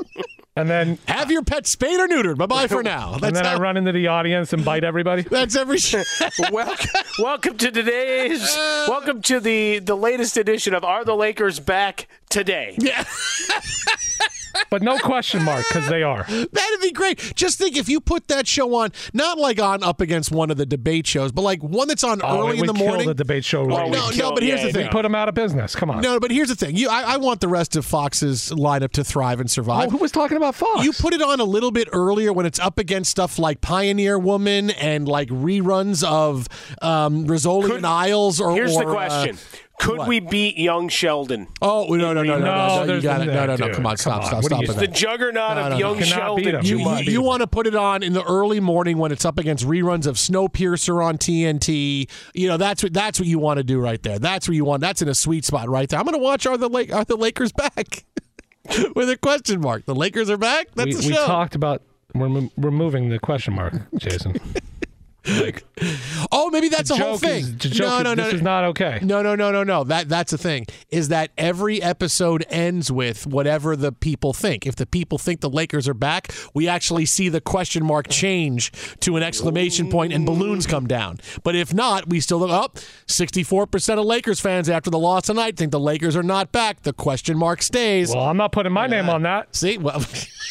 S9: And then
S5: have your pet spayed or neutered. Bye-bye for now. That's
S9: and then
S5: how,
S9: I run into the audience and bite everybody.
S5: That's every show.
S8: welcome, welcome to today's, welcome to the, the latest edition of Are the Lakers Back Today?
S5: Yeah.
S9: But no question mark, because they are.
S5: That'd be great. Just think if you put that show on, not like on up against one of the debate shows, but like one that's on
S9: oh,
S5: early in the
S9: kill
S5: morning.
S9: the debate show.
S5: Well,
S9: Right?
S5: no, no, but here's
S8: yeah,
S5: the thing.
S9: We put them out of business. Come on.
S5: No, but here's the thing. You, I, I want the rest of Fox's lineup to thrive and survive.
S9: Oh, who was talking about Fox?
S5: You put it on a little bit earlier when it's up against stuff like Pioneer Woman and like reruns of um, Rizzoli
S8: Could-
S5: and Isles. Or
S8: Here's
S5: or,
S8: the question.
S5: Uh,
S8: Could
S5: what?
S8: we beat young Sheldon?
S5: Oh, no, no, no, no, no, no,
S9: No,
S5: you got it.
S9: there's-
S5: No, no, no,
S9: dude,
S5: come on, stop,
S9: come on.
S5: stop,
S9: What
S5: stop
S9: are you-
S5: with
S8: The
S5: that.
S8: juggernaut
S5: No,
S8: of
S5: no,
S8: young
S9: no. Cannot beat
S8: Sheldon.
S9: him.
S5: You,
S9: Too
S5: you,
S9: much.
S5: you want to put it on in the early morning when it's up against reruns of Snowpiercer on T N T. You know, that's what that's what you want to do right there. That's what you want. That's in a sweet spot right there. I'm going to watch Are the Lake Are the Lakers back? With a question mark. The Lakers are back? That's
S9: we,
S5: the
S9: we
S5: show.
S9: talked about remo- removing the question mark, Jason. Like,
S5: Oh, maybe that's the whole
S9: joke
S5: thing.
S9: is- the joke
S5: no,
S9: is-
S5: no, no,
S9: this
S5: no.
S9: is not okay.
S5: No, no, no, no, no. That that's the thing. Is that every episode ends with whatever the people think. If the people think the Lakers are back, we actually see the question mark change to an exclamation point and balloons come down. But if not, we still look up. sixty-four percent of Lakers fans after the loss tonight think the Lakers are not back. The question mark stays.
S9: Well, I'm not putting my name on that.
S5: See, well,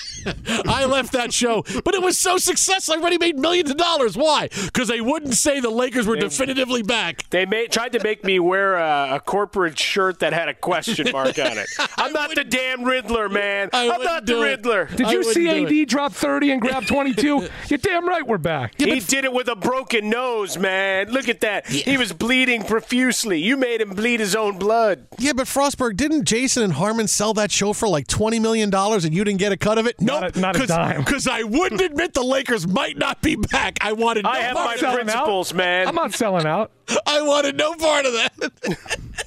S5: I left that show, but it was so successful. Everybody made millions of dollars. Why? Because they wouldn't say the Lakers were definitively back.
S8: They made, tried to make me wear a, a corporate shirt that had a question mark on it. I'm not the damn Riddler, man.
S5: I
S8: I'm
S5: wouldn't
S8: not the
S5: do it.
S8: Riddler.
S9: Did
S5: I
S9: you
S5: wouldn't
S9: see
S5: do
S9: A
S5: it.
S9: D drop thirty and grab twenty-two? You're damn right we're back.
S8: He did it with a broken nose, man. Look at that. He was bleeding profusely. You made him bleed his own blood.
S5: Yeah, but Frostberg, didn't Jason and Harmon sell that show for like twenty million dollars and you didn't get a cut of it?
S9: Not
S5: Nope.
S9: a- not a dime.
S5: Because I wouldn't admit the Lakers might not be back. I wanted no
S8: I have
S5: part
S8: my
S5: of that.
S8: principles, man.
S9: I'm not selling out.
S5: I wanted no part of that.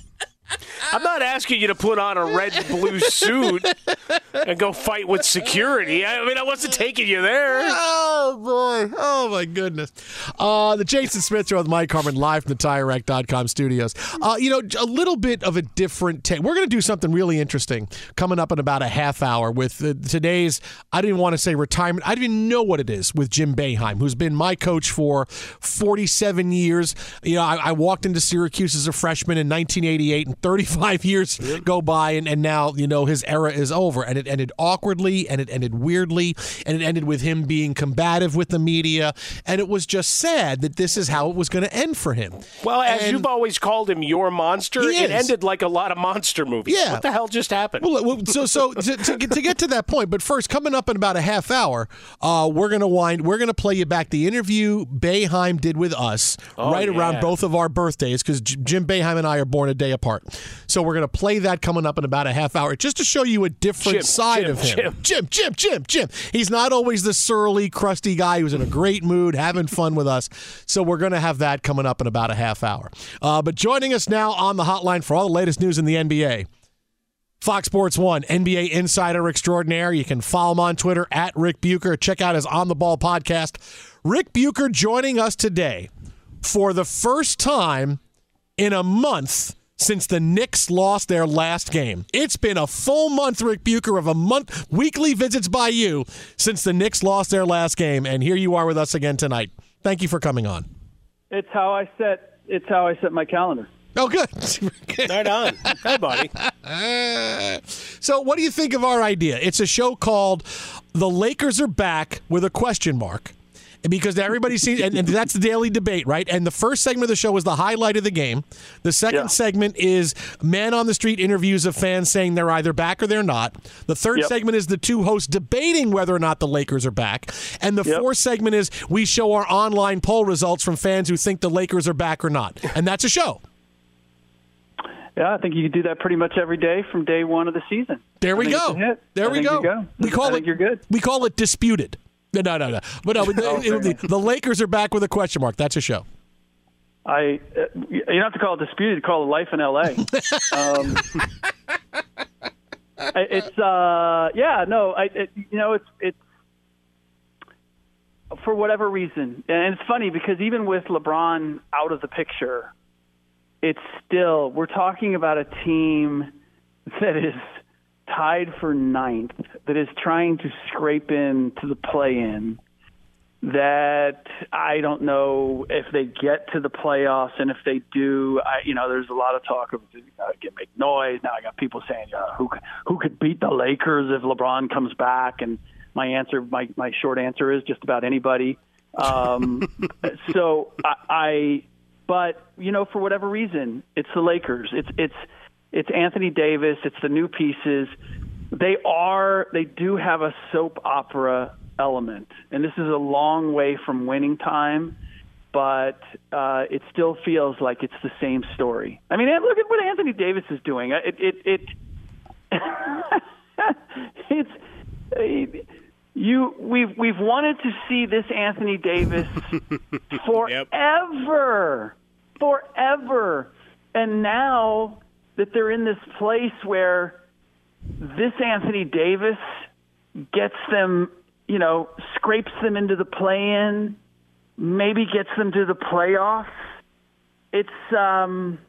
S8: I'm not asking you to put on a red and blue suit and go fight with security. I mean, I wasn't taking you there.
S5: Oh, boy. Oh, my goodness. Uh, the Jason Smith Show with Mike Harmon live from the Tire Rack dot com studios. Uh, you know, a little bit of a different take. We're going to do something really interesting coming up in about a half hour with uh, today's, I didn't want to say retirement. I didn't even know what it is with Jim Boeheim, who's been my coach for forty-seven years. You know, I, I walked into Syracuse as a freshman in nineteen eighty-eight, and thirty-five years go by, and, and now, you know, his era is over. And it ended awkwardly, and it ended weirdly, and it ended with him being combative with the media. And it was just sad that this is how it was going to end for him.
S8: Well, as
S5: And-
S8: you've always called him your monster,
S5: He
S8: it
S5: is.
S8: ended like a lot of monster movies.
S5: Yeah.
S8: What the hell just happened?
S5: Well, well, so so to, to, get, to get to that point, but first, coming up in about a half hour, uh, we're gonna wind. We're gonna play you back the interview Boeheim did with us
S8: Oh,
S5: right
S8: yeah.
S5: around both of our birthdays because Jim Boeheim and I are born a day apart. So we're gonna play that coming up in about a half hour, just to show you a different
S8: Jim,
S5: side
S8: Jim,
S5: of him.
S8: Jim.
S5: Jim, Jim, Jim, Jim. He's not always the surly, crusty guy who's in a great mood, having fun with us. So we're gonna have that coming up in about a half hour. Uh, but joining us now on the hotline for all the latest news in the N B A. Fox Sports one, N B A insider extraordinaire. You can follow him on Twitter at Rick Bucher. Check out his On the Ball podcast. Rick Bucher joining us today for the first time in a month since the Knicks lost their last game. It's been a full month, Rick Bucher, of a month, weekly visits by you since the Knicks lost their last game. And here you are with us again tonight. Thank you for coming on.
S11: It's how I set. It's how I set my calendar.
S5: Oh, good.
S8: Right on. Hey, buddy.
S5: So what do you think of our idea? It's a show called The Lakers Are Back with a question mark. Because everybody sees, and, and that's the daily debate, right? And the first segment of the show is the highlight of the game. The second
S11: Yeah.
S5: segment is man on the street interviews of fans saying they're either back or they're not. The third
S11: Yep.
S5: segment is the two hosts debating whether or not the Lakers are back. And the
S11: Yep.
S5: fourth segment is we show our online poll results from fans who think the Lakers are back or not. And that's a show.
S11: Yeah, I think you can do that pretty much every day from day one of the season.
S5: There
S11: I
S5: we
S11: think it's
S5: go.
S11: a hit.
S5: There
S11: I
S5: we
S11: think
S5: go.
S11: you go.
S5: We call
S11: I
S5: it.
S11: think you're good.
S5: We call it disputed. No, no, no, no. But no, it,
S11: Oh,
S5: it, it'll be, the Lakers are back with a question mark. That's a show.
S11: I uh, you don't have to call it disputed. Call it life in L A. um, it's uh, yeah, no, I it, you know it's it's for whatever reason, and it's funny because even with LeBron out of the picture, it's still we're talking about a team that is tied for ninth, that is trying to scrape in to the play-in, that I don't know if they get to the playoffs, and if they do, I, you know, there's a lot of talk of you know, get make noise. Now I got people saying, uh, who who could beat the Lakers if LeBron comes back? And my answer, my my short answer is just about anybody. Um, so I, I, but you know, for whatever reason, it's the Lakers. It's it's it's Anthony Davis. It's the new pieces. They are they do have a soap opera element, and this is a long way from winning time, but uh, it still feels like it's the same story. I mean, look at what Anthony Davis is doing. It it, it it's it, you we've we've wanted to see this Anthony Davis forever, yep. forever, and now that they're in this place where this Anthony Davis gets them. You know, scrapes them into the play-in, maybe gets them to the playoffs. It's, um,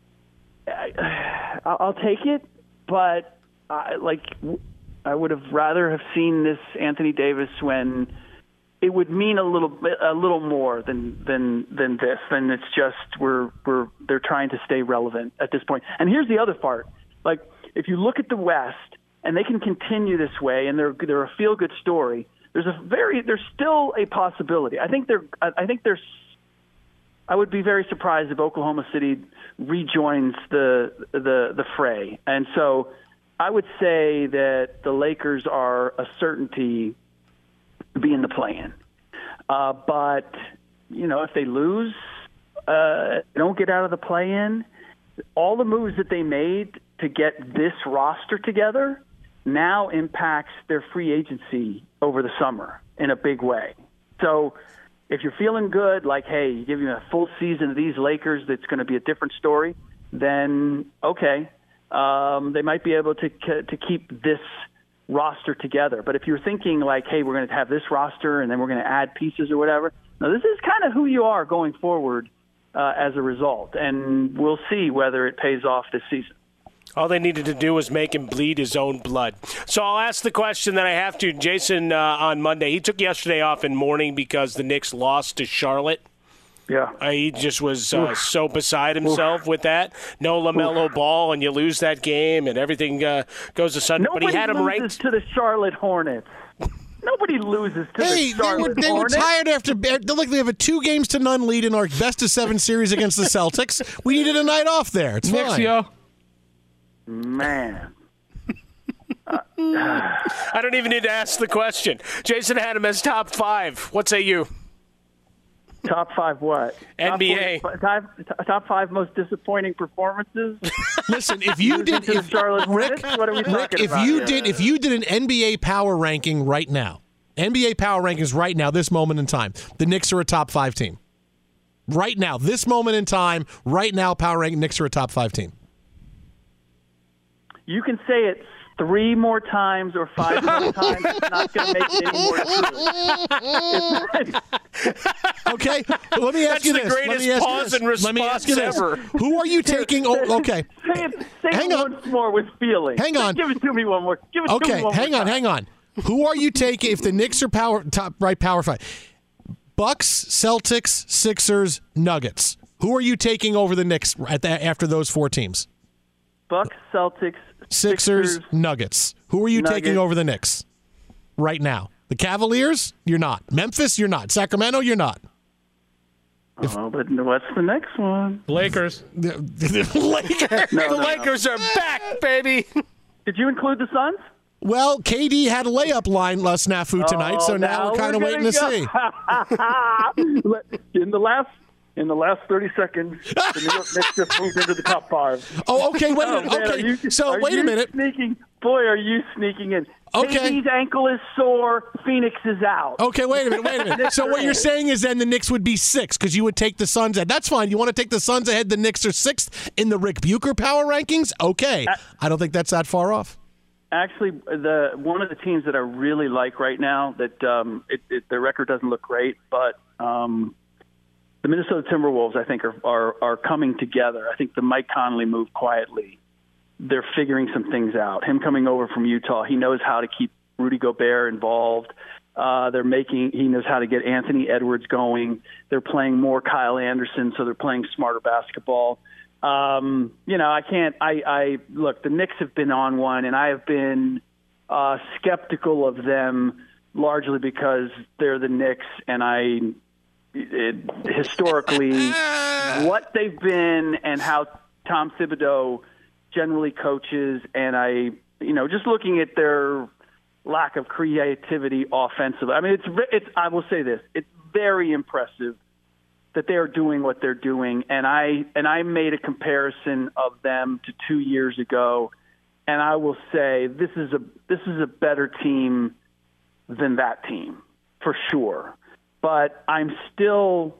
S11: I, I'll take it, but I, like, I would have rather have seen this Anthony Davis when it would mean a little bit, a little more than than than this. And it's just we're we're they're trying to stay relevant at this point. And here's the other part: like, if you look at the West, and they can continue this way, and they're they're a feel-good story. There's a very there's still a possibility. I think they're I think there's I would be very surprised if Oklahoma City rejoins the the the fray. And so I would say that the Lakers are a certainty to be in the play-in. Uh, but you know, if they lose, uh, don't get out of the play-in, all the moves that they made to get this roster together now impacts their free agency over the summer in a big way. So if you're feeling good, like, hey, you give me a full season of these Lakers, that's going to be a different story, then okay, um, they might be able to to keep this roster together. But if you're thinking like, hey, we're going to have this roster and then we're going to add pieces or whatever, now this is kind of who you are going forward uh, as a result. And we'll see whether it pays off this season.
S8: All they needed to do was make him bleed his own blood. So I'll ask the question that I have to. Jason, uh, on Monday, he took yesterday off in mourning because the Knicks lost to Charlotte.
S11: Yeah.
S8: Uh, he just was uh, so beside himself Oof. with that. No LaMelo Oof. Ball, and you lose that game, and everything uh, goes asunder.
S11: Nobody
S8: but he had him
S11: loses
S8: ranked
S11: to the Charlotte Hornets. Nobody loses to
S5: hey,
S11: the Charlotte
S5: they were, they
S11: Hornets.
S5: were tired after – look, they have a two games to none lead in our best-of-seven series against the Celtics. We needed a night off there. It's
S9: Knicks,
S5: fine.
S9: yo.
S11: Man.
S8: uh, I don't even need to ask the question. Jason had him as top five. What say you?
S11: Top five what?
S8: N B A.
S11: Top, top, top five most disappointing performances?
S5: Listen, if you did, if, Rick,
S11: what are we
S5: Rick, if
S11: about
S5: you
S11: here?
S5: did, if you did an N B A power ranking right now, N B A power rankings right now, this moment in time, the Knicks are a top five team. Right now, this moment in time, right now, power ranking, Knicks are a top five team.
S11: You can say it three more times or five more times. It's not going to make it any more true.
S5: Okay, well, let me ask
S8: That's
S5: you
S8: the
S5: this.
S8: greatest
S5: Let me ask
S8: pause
S5: you
S8: and
S5: this. Let me ask you this.
S8: ever.
S5: Who are you taking? Oh, okay.
S11: Say it, say
S5: hang
S11: it
S5: on.
S11: once more with feeling.
S5: Hang on.
S11: Give it to me one more. Give it
S5: okay,
S11: to me one
S5: hang
S11: more
S5: on,
S11: time.
S5: hang on. Who are you taking if the Knicks are power top right power five? Bucks, Celtics, Sixers, Nuggets. Who are you taking over the Knicks at the, after those four teams?
S11: Bucks, Celtics,
S5: Sixers,
S11: Sixers
S5: Nuggets. Who are you
S11: Nuggets.
S5: taking over the Knicks right now? The Cavaliers? You're not. Memphis? You're not. Sacramento? You're not.
S11: If, oh, but what's the next one?
S9: Lakers.
S5: The, the Lakers.
S8: No,
S11: no,
S8: the Lakers
S11: no.
S8: are back, baby.
S11: Did you include the Suns?
S5: Well, K D had a layup line last snafu tonight,
S11: oh,
S5: so now,
S11: now
S5: we're kind of
S11: we're
S5: waiting to
S11: go.
S5: see.
S11: In the last in the last thirty seconds, the New York Knicks just moved into the top five.
S5: Oh, okay, wait a
S11: Oh,
S5: minute.
S11: man,
S5: Okay,
S11: are you,
S5: so
S11: are
S5: wait
S11: you
S5: a minute.
S11: Sneaking, boy, are you sneaking in?
S5: Okay.
S11: K D's ankle is sore. Phoenix is out.
S5: Okay, wait a minute, wait a minute. So what you're saying is then the Knicks would be six because you would take the Suns ahead. That's fine. You want to take the Suns ahead. The Knicks are sixth in the Rick Bucher power rankings? Okay. I don't think that's that far off.
S11: Actually, the one of the teams that I really like right now, that um, it, it, their record doesn't look great, but um, the Minnesota Timberwolves, I think, are, are are coming together. I think the Mike Conley move quietly, they're figuring some things out. Him coming over from Utah, he knows how to keep Rudy Gobert involved. Uh, they're making. He knows how to get Anthony Edwards going. They're playing more Kyle Anderson, so they're playing smarter basketball. Um, you know, I can't. I, I look. The Knicks have been on one, and I have been uh, skeptical of them largely because they're the Knicks, and I it, historically what they've been and how Tom Thibodeau generally coaches, and I, you know, just looking at their lack of creativity offensively. I mean, it's it's. I will say this: it's very impressive that they're doing what they're doing, and I and I made a comparison of them to two years ago, and I will say this is a this is a better team than that team for sure. But I'm still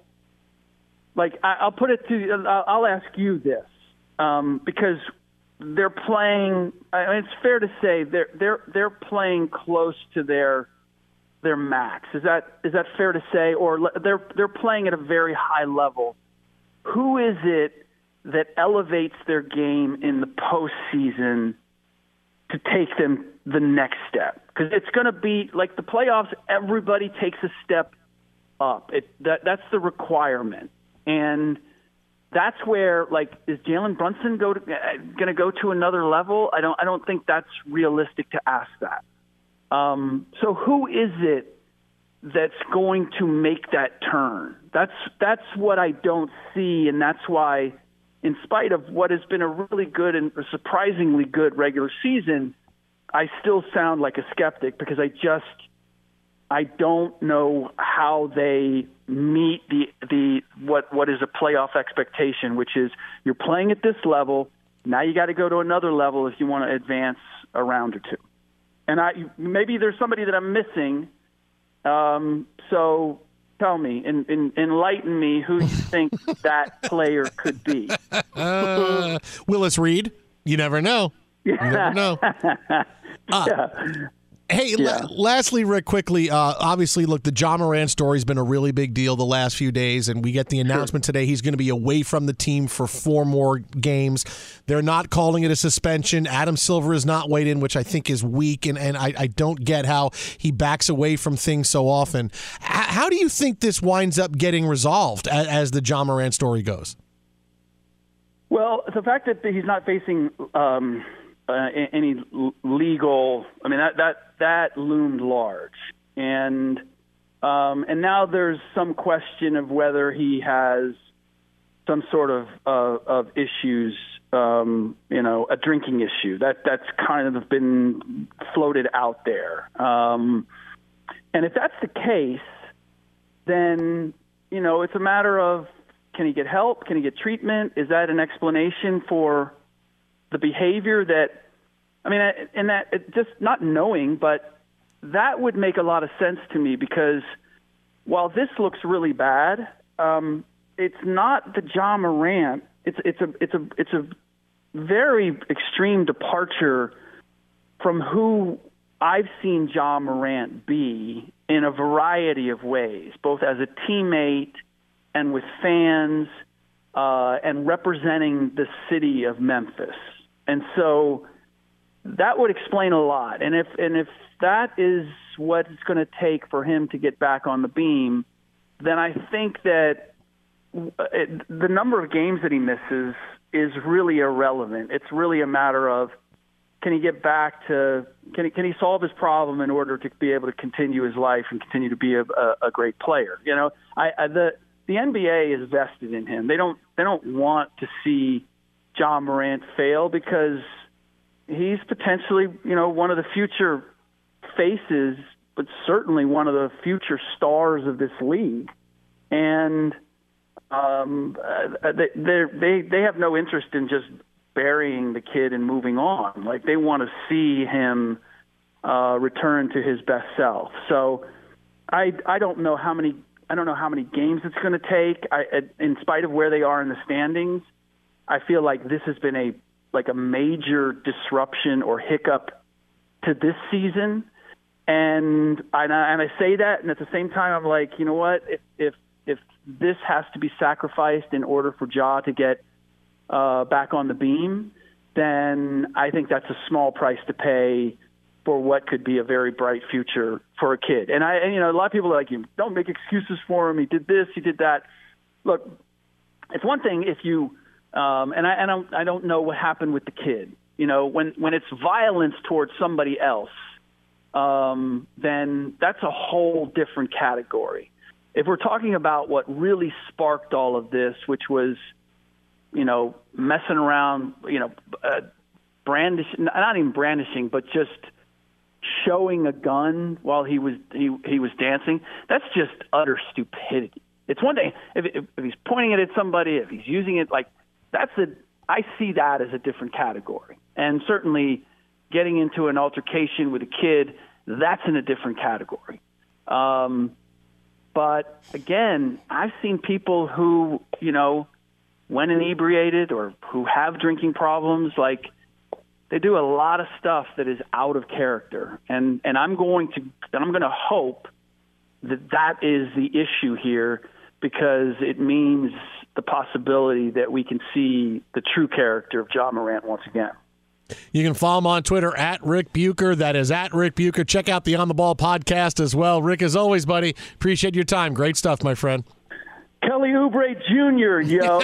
S11: like I, I'll put it to I'll, I'll ask you this um, because they're playing. I mean, it's fair to say they're they're they're playing close to their. their max. Is that is that fair to say? Or they're they're playing at a very high level. Who is it that elevates their game in the postseason to take them the next step? Because it's going to be like the playoffs. Everybody takes a step up. It that that's the requirement, and that's where like is Jalen Brunson go to uh, going to go to another level? I don't I don't think that's realistic to ask that. Um, so who is it that's going to make that turn? That's that's what I don't see, and that's why, in spite of what has been a really good and surprisingly good regular season, I still sound like a skeptic because I just I don't know how they meet the the what what is a playoff expectation, which is you're playing at this level. Now you got to go to another level if you want to advance a round or two. And I maybe there's somebody that I'm missing. Um, so tell me, in, in, enlighten me who you think that player could be.
S5: Uh, Willis Reed. You never know. You never know. Uh,
S11: yeah.
S5: Hey,
S11: Yeah.
S5: la- lastly, Rick, quickly, uh, obviously, look, the Ja Morant story has been a really big deal the last few days, and we get the announcement today he's going to be away from the team for four more games. They're not calling it a suspension. Adam Silver is not weighed in, which I think is weak, and, and I, I don't get how he backs away from things so often. H- how do you think this winds up getting resolved as, as the Ja Morant story goes?
S11: Well, the fact that he's not facing um, uh, any legal, I mean, that, that, that loomed large. And um, and now there's some question of whether he has some sort of uh, of issues, um, you know, a drinking issue. That that's kind of been floated out there. Um, and if that's the case, then, you know, it's a matter of, can he get help? Can he get treatment? Is that an explanation for the behavior that, I mean, and that it just not knowing, but that would make a lot of sense to me because while this looks really bad, um, it's not the Ja Morant. It's it's a it's a it's a very extreme departure from who I've seen Ja Morant be in a variety of ways, both as a teammate and with fans, uh, and representing the city of Memphis. And so that would explain a lot. And if and if that is what it's going to take for him to get back on the beam, then I think that it, the number of games that he misses is really irrelevant. It's really a matter of, can he get back to can he can he solve his problem in order to be able to continue his life and continue to be a, a, a great player? You know, I, I the the N B A is vested in him. They don't they don't want to see Ja Morant fail because he's potentially, you know, one of the future faces, but certainly one of the future stars of this league. And um, they they they have no interest in just burying the kid and moving on. Like, they want to see him uh, return to his best self. So I I don't know how many I don't know how many games it's going to take. I, in spite of where they are in the standings, I feel like this has been a like a major disruption or hiccup to this season. And I, and I say that, and at the same time, I'm like, you know what? If if if this has to be sacrificed in order for Ja to get uh, back on the beam, then I think that's a small price to pay for what could be a very bright future for a kid. And I, and, you know, a lot of people are like, you don't make excuses for him. He did this, he did that. Look, it's one thing if you, um, and I, and I don't, I don't know what happened with the kid. You know, when, when it's violence towards somebody else, um, then that's a whole different category. If we're talking about what really sparked all of this, which was, you know, messing around, you know, uh, brandishing, not even brandishing, but just showing a gun while he was he, he was dancing, that's just utter stupidity. It's one thing if, if, if he's pointing it at somebody, if he's using it, like, that's a, I see that as a different category. And certainly getting into an altercation with a kid, that's in a different category. Um, but again, I've seen people who, you know, when inebriated or who have drinking problems, like, they do a lot of stuff that is out of character. And, and I'm going to, I'm going to hope that that is the issue here, because it means the possibility that we can see the true character of Ja Morant once again.
S5: You can follow him on Twitter at Rick Bucher. That is at Rick Bucher. Check out the On the Ball podcast as well. Rick, as always, buddy, appreciate your time. Great stuff, my friend.
S11: Kelly Oubre Junior, yo.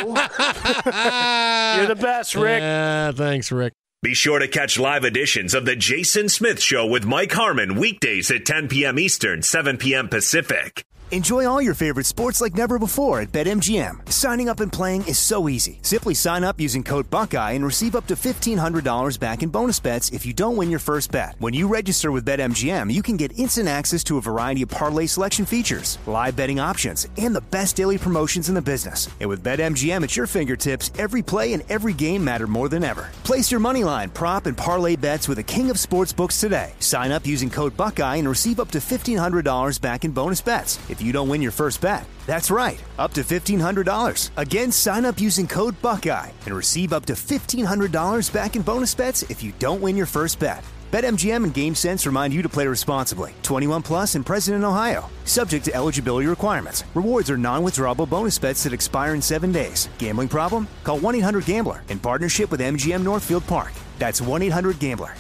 S8: You're the best, Rick.
S5: Yeah, thanks, Rick.
S7: Be sure to catch live editions of The Jason Smith Show with Mike Harmon weekdays at ten p.m. Eastern, seven p.m. Pacific.
S1: Enjoy all your favorite sports like never before at BetMGM. Signing up and playing is so easy. Simply sign up using code Buckeye and receive up to fifteen hundred dollars back in bonus bets if you don't win your first bet. When you register with BetMGM, you can get instant access to a variety of parlay selection features, live betting options, and the best daily promotions in the business. And with BetMGM at your fingertips, every play and every game matter more than ever. Place your moneyline, prop, and parlay bets with the king of sportsbooks today. Sign up using code Buckeye and receive up to fifteen hundred dollars back in bonus bets if you don't win your first bet. That's right, up to fifteen hundred dollars. Again, sign up using code Buckeye and receive up to fifteen hundred dollars back in bonus bets if you don't win your first bet. BetMGM and GameSense remind you to play responsibly. twenty-one plus and present in Ohio. Subject to eligibility requirements. Rewards are non-withdrawable bonus bets that expire in seven days. Gambling problem? Call one eight hundred gambler in partnership with M G M Northfield Park. That's one eight hundred gambler.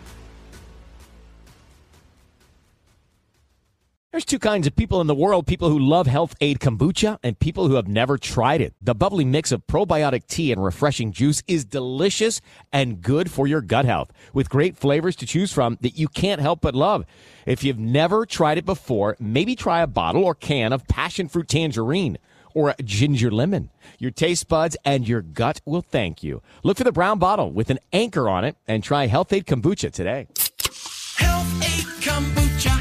S10: There's two kinds of people in the world, people who love Health Aid Kombucha and people who have never tried it. The bubbly mix of probiotic tea and refreshing juice is delicious and good for your gut health, with great flavors to choose from that you can't help but love. If you've never tried it before, maybe try a bottle or can of passion fruit tangerine or ginger lemon. Your taste buds and your gut will thank you. Look for the brown bottle with an anchor on it and try Health Aid Kombucha today.
S12: Health Aid Kombucha.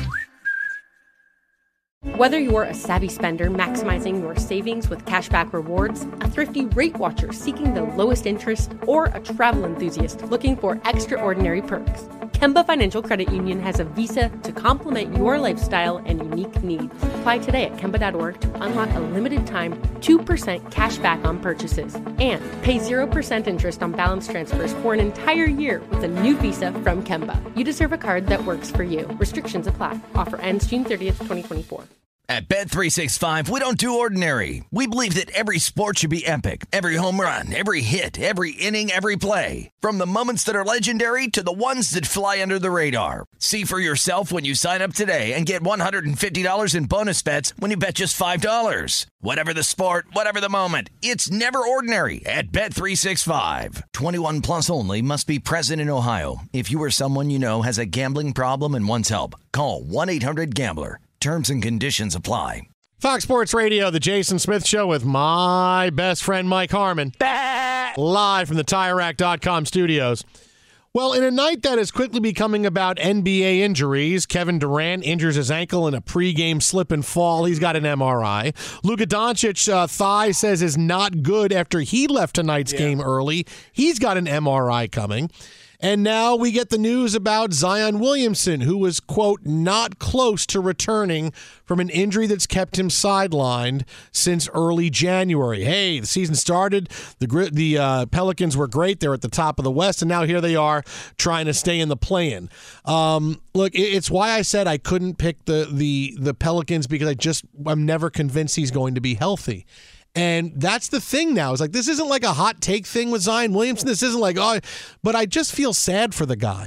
S13: Whether you're a savvy spender maximizing your savings with cashback rewards, a thrifty rate watcher seeking the lowest interest, or a travel enthusiast looking for extraordinary perks, Kemba Financial Credit Union has a visa to complement your lifestyle and unique needs. Apply today at Kemba dot org to unlock a limited time two percent cash back on purchases and pay zero percent interest on balance transfers for an entire year with a new visa from Kemba. You deserve a card that works for you. Restrictions apply. Offer ends June thirtieth, twenty twenty-four.
S4: At Bet three sixty-five, we don't do ordinary. We believe that every sport should be epic. Every home run, every hit, every inning, every play. From the moments that are legendary to the ones that fly under the radar. See for yourself when you sign up today and get one hundred fifty dollars in bonus bets when you bet just five dollars. Whatever the sport, whatever the moment, it's never ordinary at Bet three sixty-five. twenty-one plus only. Must be present in Ohio. If you or someone you know has a gambling problem and wants help, call one eight hundred gambler. Terms and conditions apply.
S5: Fox Sports Radio, the Jason Smith Show with my best friend Mike Harmon. Bah! Live from the Tire Rack dot com studios. Well, in a night that is quickly becoming about N B A injuries, Kevin Durant injures his ankle in a pregame slip and fall. He's got an M R I. Luka Doncic uh, thigh says is not good after he left tonight's yeah. game early. He's got an M R I coming. And now we get the news about Zion Williamson, who was, quote, not close to returning from an injury that's kept him sidelined since early January. Hey, the season started. The the uh, Pelicans were great. They're at the top of the West, and now here they are trying to stay in the play-in. Um, look, it's why I said I couldn't pick the, the, the Pelicans, because I just I'm never convinced he's going to be healthy. And that's the thing now. It's like, this isn't like a hot take thing with Zion Williamson. This isn't like, oh, but I just feel sad for the guy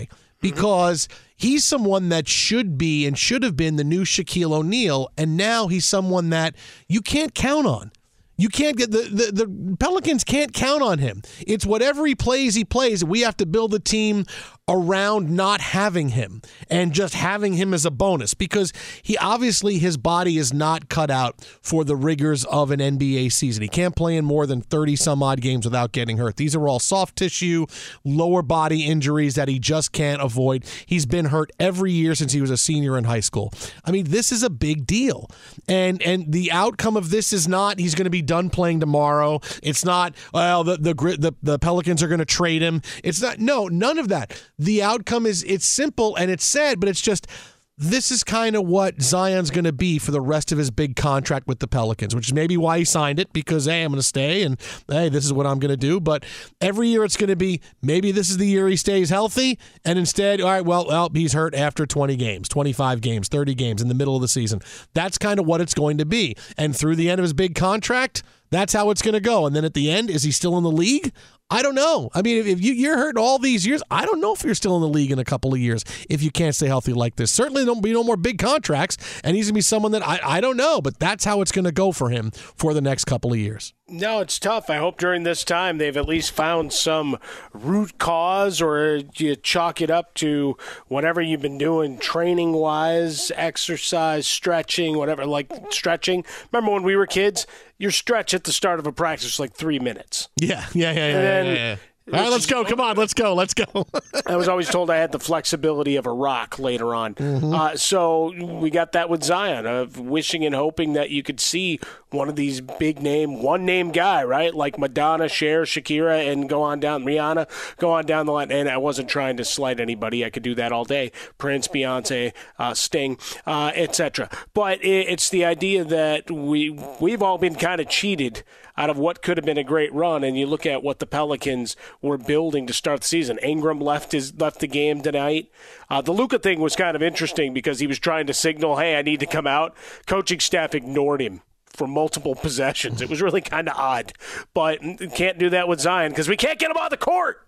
S5: because he's someone that should be and should have been the new Shaquille O'Neal, and now he's someone that you can't count on. You can't get the, the the Pelicans can't count on him. It's whatever he plays, he plays. We have to build a team around not having him and just having him as a bonus, because he obviously his body is not cut out for the rigors of an N B A season. He can't play in more than thirty some odd games without getting hurt. These are all soft tissue, lower body injuries that he just can't avoid. He's been hurt every year since he was a senior in high school. I mean, this is a big deal. And and the outcome of this is not he's going to be done playing tomorrow. It's not, well, the the the, the Pelicans are going to trade him. It's not, no, none of that. The outcome is, it's simple and it's sad, but it's just, this is kind of what Zion's going to be for the rest of his big contract with the Pelicans, which is maybe why he signed it, because, hey, I'm going to stay, and, hey, this is what I'm going to do. But every year it's going to be, maybe this is the year he stays healthy, and instead, all right, well, well, he's hurt after twenty games, twenty-five games, thirty games in the middle of the season. That's kind of what it's going to be. And through the end of his big contract, that's how it's going to go. And then at the end, is he still in the league? I don't know. I mean, if you, you're hurt all these years, I don't know if you're still in the league in a couple of years if you can't stay healthy like this. Certainly there'll be no more big contracts, and he's going to be someone that I, I don't know, but that's how it's going to go for him for the next couple of years.
S8: No, it's tough. I hope during this time they've at least found some root cause, or you chalk it up to whatever you've been doing training-wise, exercise, stretching, whatever, like stretching. Remember when we were kids, your stretch at the start of a practice was like three minutes.
S5: Yeah, yeah, yeah, yeah. Then, yeah, yeah. All right, let's go. Come on, let's go. Let's go.
S8: I was always told I had the flexibility of a rock later on. Mm-hmm. Uh, so we got that with Zion, of wishing and hoping that you could see one of these big name, one name guy, right? Like Madonna, Cher, Shakira, and go on down, Rihanna, go on down the line. And I wasn't trying to slight anybody. I could do that all day. Prince, Beyonce, uh, Sting, uh, et cetera. But it, it's the idea that we, we've all been kind of cheated out of what could have been a great run. And you look at what the Pelicans were building to start the season. Ingram left his left the game tonight. Uh, the Luka thing was kind of interesting because he was trying to signal, hey, I need to come out. Coaching staff ignored him for multiple possessions. It was really kind of odd. But can't do that with Zion because we can't get him on the court.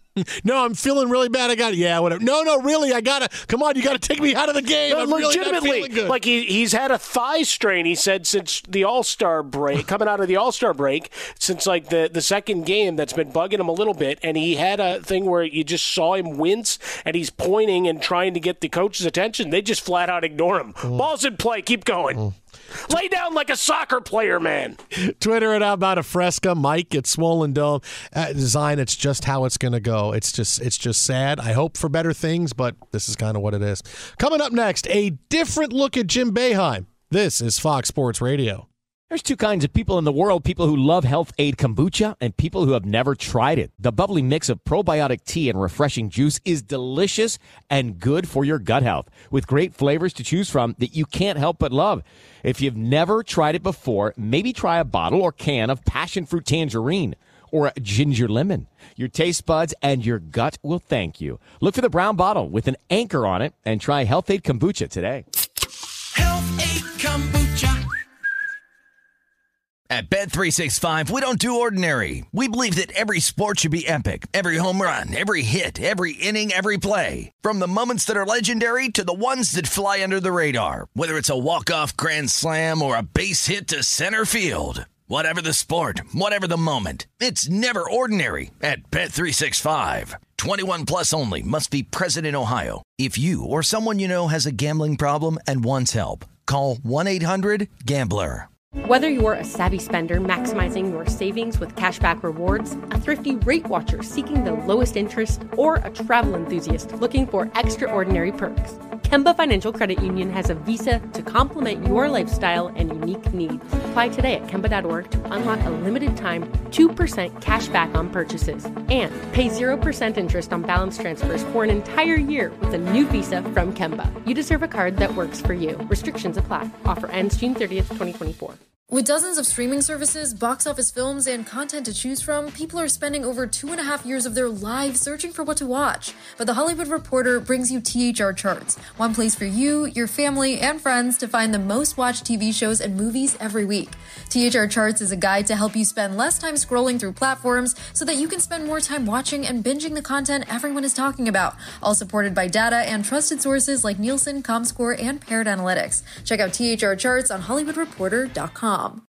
S5: No, I'm feeling really bad. I got it. Yeah, whatever. No, no, really, I got to. Come on, you got to take me out of the game.
S8: No,
S5: I'm
S8: legitimately,
S5: really not good.
S8: Like he, he's had a thigh strain, he said, since the All-Star break, coming out of the All-Star break, since like the, the second game that's been bugging him a little bit. And he had a thing where you just saw him wince, and he's pointing and trying to get the coach's attention. They just flat out ignore him. Mm. Ball's in play. Keep going. Mm. Lay down like a soccer player, man.
S5: Twitter it out about a Fresca. Mike at Swollen Dome. Uh, design, it's just how it's going to go. It's just it's just sad. I hope for better things, but this is kind of what it is. Coming up next, a different look at Jim Boeheim. This is Fox Sports Radio.
S10: There's two kinds of people in the world, people who love Health Aid Kombucha and people who have never tried it. The bubbly mix of probiotic tea and refreshing juice is delicious and good for your gut health, with great flavors to choose from that you can't help but love. If you've never tried it before, maybe try a bottle or can of passion fruit tangerine or ginger lemon. Your taste buds and your gut will thank you. Look for the brown bottle with an anchor on it and try Health Aid Kombucha today.
S12: Health Aid Kombucha.
S4: At Bet three sixty-five, we don't do ordinary. We believe that every sport should be epic. Every home run, every hit, every inning, every play. From the moments that are legendary to the ones that fly under the radar. Whether it's a walk-off grand slam or a base hit to center field. Whatever the sport, whatever the moment. It's never ordinary at Bet three sixty-five. twenty-one plus only. Must be present in Ohio. If you or someone you know has a gambling problem and wants help, call one eight hundred gambler.
S13: Whether you're a savvy spender maximizing your savings with cashback rewards, a thrifty rate watcher seeking the lowest interest, or a travel enthusiast looking for extraordinary perks, Kemba Financial Credit Union has a visa to complement your lifestyle and unique needs. Apply today at Kemba dot org to unlock a limited-time two percent cash back on purchases and pay zero percent interest on balance transfers for an entire year with a new visa from Kemba. You deserve a card that works for you. Restrictions apply. Offer ends June thirtieth, twenty twenty-four.
S14: With dozens of streaming services, box office films, and content to choose from, people are spending over two and a half years of their lives searching for what to watch. But The Hollywood Reporter brings you T H R Charts, one place for you, your family, and friends to find the most watched T V shows and movies every week. T H R Charts is a guide to help you spend less time scrolling through platforms so that you can spend more time watching and binging the content everyone is talking about, all supported by data and trusted sources like Nielsen, ComScore, and Parrot Analytics. Check out T H R Charts on Hollywood Reporter dot com.